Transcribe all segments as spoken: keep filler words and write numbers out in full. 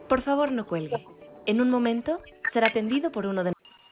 Por favor, no cuelgue. En un momento será atendido por uno de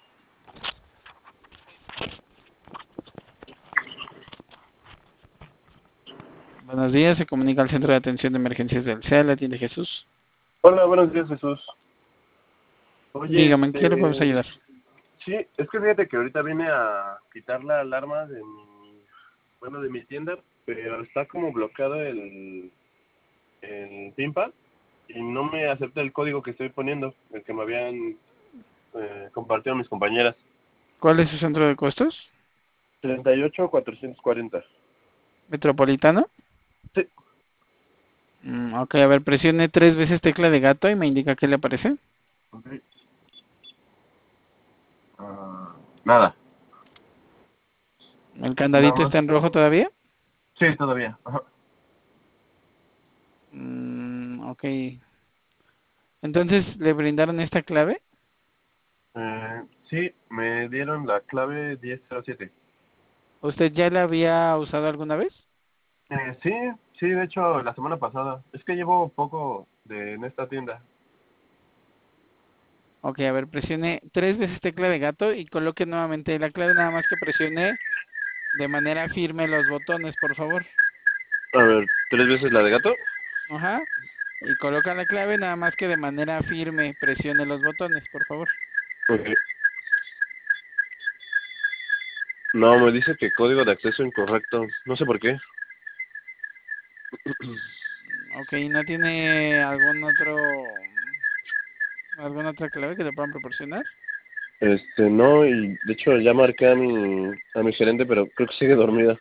Buenos días, se comunica al Centro de Atención de Emergencias del C E A, ¿la atiende Jesús? Hola, buenos días, Jesús. Oye, Dígame, ¿en qué le podemos este... ayudar? Sí, es que fíjate que ahorita vine a quitar la alarma de mi... Bueno, de mi tienda, pero está como bloqueado el... el PINPAD y no me acepta el código que estoy poniendo, el que me habían eh, compartido mis compañeras. ¿Cuál es su centro de costos? treinta y ocho cuatrocientos cuarenta. ¿Metropolitano? Sí. Mm, ok, a ver, presione tres veces tecla de gato y me indica qué le aparece. Ok. Ah, nada. ¿El Nada candadito más. está en rojo todavía? Sí, todavía. Ajá. Mm, ok. Entonces, ¿le brindaron esta clave? Eh, sí, me dieron la clave diez cero siete. ¿Usted ya la había usado alguna vez? Eh, sí, sí, de hecho, la semana pasada. Es que llevo poco de, en esta tienda. Ok, a ver, presione tres veces tecla de gato y coloque nuevamente la clave, nada más que presione de manera firme los botones, por favor. A ver, tres veces la de gato. Ajá. Y coloca la clave, nada más que de manera firme presione los botones, por favor. Ok. No, me dice que código de acceso incorrecto. No sé por qué. Ok, ¿no tiene algún otro, alguna otra clave que le puedan proporcionar? Este, no, y de hecho ya marqué a mi, a mi gerente, pero creo que sigue dormida.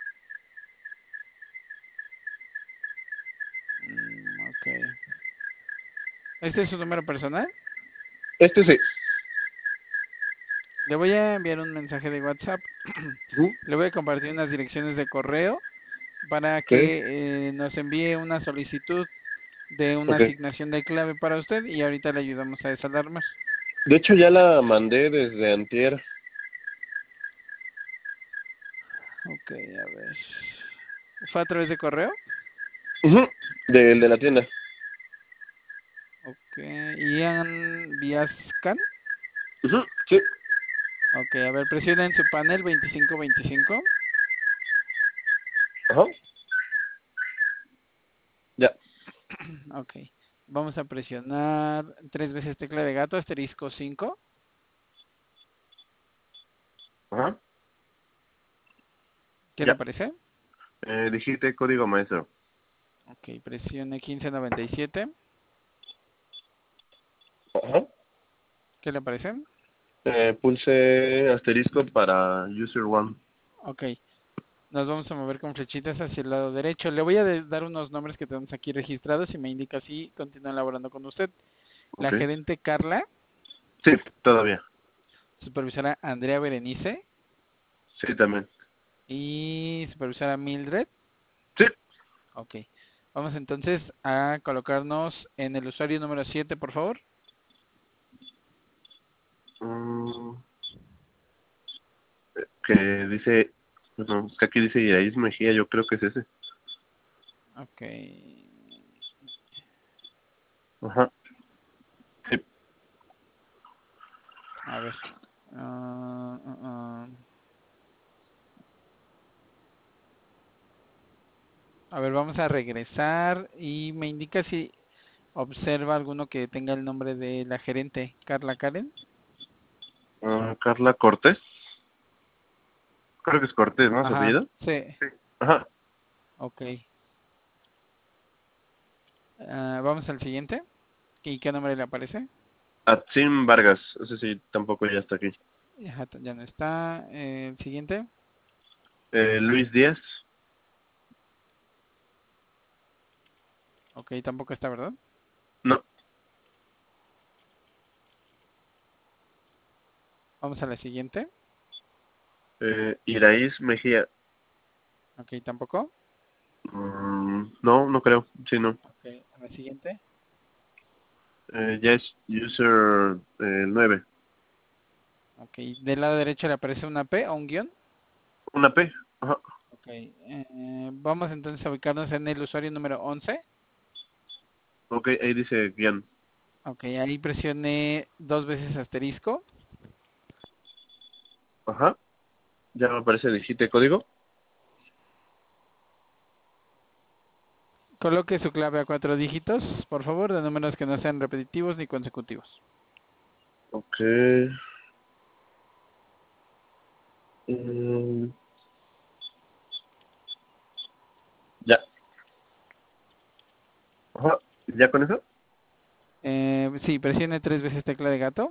Mm, ok. ¿Este es su número personal? Este sí. Le voy a enviar un mensaje de WhatsApp. Ujú. Le voy a compartir unas direcciones de correo para Ok, que eh, nos envíe una solicitud de una ok. asignación de clave para usted y ahorita le ayudamos a desalarmar. De hecho ya la mandé desde antier. Ok, a ver. ¿Fue a través de correo? Ujú. Del de la tienda. Ok, Ian Viascan. Ujú. Sí. Ok, a ver, presiona en su panel veinticinco veinticinco. Ajá. Ya. Ok, vamos a presionar tres veces tecla de gato, asterisco cinco. Ajá. ¿Qué le Ya. aparece? Eh, digite código maestro. Ok, presione quince noventa y siete. Ajá. ¿Qué le aparece? Eh, pulse asterisco para user one. Ok, nos vamos a mover con flechitas hacia el lado derecho. Le voy a de- dar unos nombres que tenemos aquí registrados y me indica si continúa elaborando con usted. La Ok. gerente Carla, Sí, todavía. supervisora Andrea Berenice Sí, también. y supervisora Mildred. Sí. Ok, vamos entonces a colocarnos en el usuario número siete, por favor. Mm, que dice, no, es que aquí dice Iraíz Mejía, yo creo que es ese. Ok, Ajá. Sí. a ver. ah, ah, ah. A ver, vamos a regresar y me indica si observa alguno que tenga el nombre de la gerente, Carla Karen. Ah, Carla Cortés. Creo que es Cortés, ¿no? ¿Su Ajá, apellido? sí, Sí. Ajá. ok. Ah, vamos al siguiente. ¿Y qué nombre le aparece? Atsim Vargas. Ese sí, tampoco ya está aquí. Ajá, ya no está. Eh, el siguiente. Eh, Luis Díaz. Ok, tampoco está, ¿verdad? No. Vamos a la siguiente. Eh, Iraíz Mejía. Ok, tampoco. Mm, no, no creo. Sí, no. Ok, a la siguiente. Eh, ya es user eh, nueve. Ok, del lado derecho le aparece una P o un guión. Una P. Ajá. Ok, eh, vamos entonces a ubicarnos en el usuario número once. Ok, ahí dice guión. Ok, ahí presione dos veces asterisco. Ajá. Ya me aparece, digite código. Coloque su clave a cuatro dígitos, por favor, de números que no sean repetitivos ni consecutivos. Ok. Mm, ya. Ajá. ¿Ya con eso? Eh, sí, presione tres veces tecla de gato.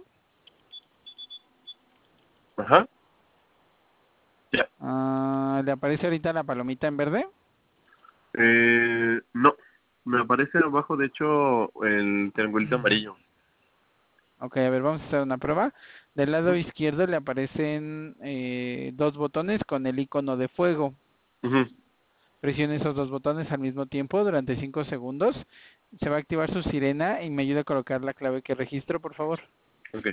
Ajá. Ya. Ah, ¿le aparece ahorita la palomita en verde? Eh, no. Me aparece abajo, de hecho, el triangulito amarillo. Ok, a ver, vamos a hacer una prueba. Del lado Ujú. izquierdo le aparecen eh, dos botones con el icono de fuego. Ujú. Presione esos dos botones al mismo tiempo durante cinco segundos. Se va a activar su sirena y me ayuda a colocar la clave que registro, por favor. Ok.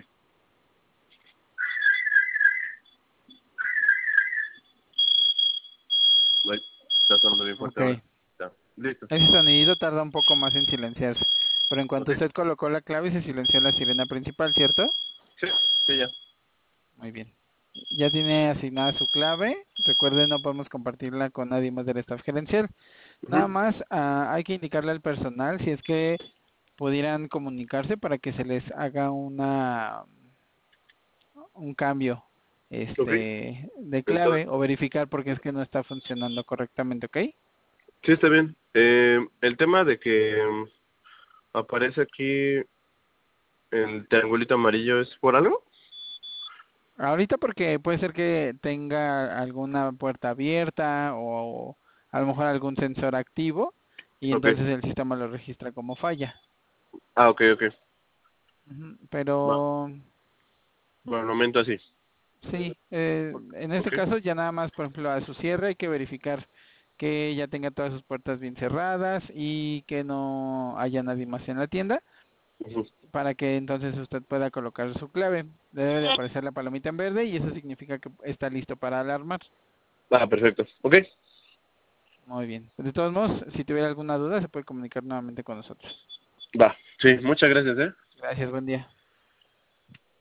Bueno, está sonando bien fuerte Ok. ahora. Ya. Listo. Ese sonido tarda un poco más en silenciarse. Pero en cuanto Ok. usted colocó la clave, se silenció la sirena principal, ¿cierto? Sí, sí, ya. Muy bien. Ya tiene asignada su clave. Recuerde, no podemos compartirla con nadie más del staff gerencial. Nada Ujú. más ah, hay que indicarle al personal si es que pudieran comunicarse para que se les haga una un cambio Ok. este de Entonces, clave o verificar porque es que no está funcionando correctamente, ¿ok? sí, está bien. Eh, el tema de que mm, aparece aquí el triangulito amarillo es por algo. Ahorita porque puede ser que tenga alguna puerta abierta o a lo mejor algún sensor activo y Ok. entonces el sistema lo registra como falla. Ah, ok, ok. Ujú, Va. pero Por el momento así. sí, eh, en este Ok. caso ya nada más, por ejemplo, a su cierre hay que verificar que ya tenga todas sus puertas bien cerradas y que no haya nadie más en la tienda Ujú. para que entonces usted pueda colocar su clave. Debe de aparecer la palomita en verde y eso significa que está listo para alarmar. Ah, perfecto. Ok. Muy bien. De todos modos, si tuviera alguna duda se puede comunicar nuevamente con nosotros. Va. Sí, muchas gracias, ¿eh? Gracias, buen día.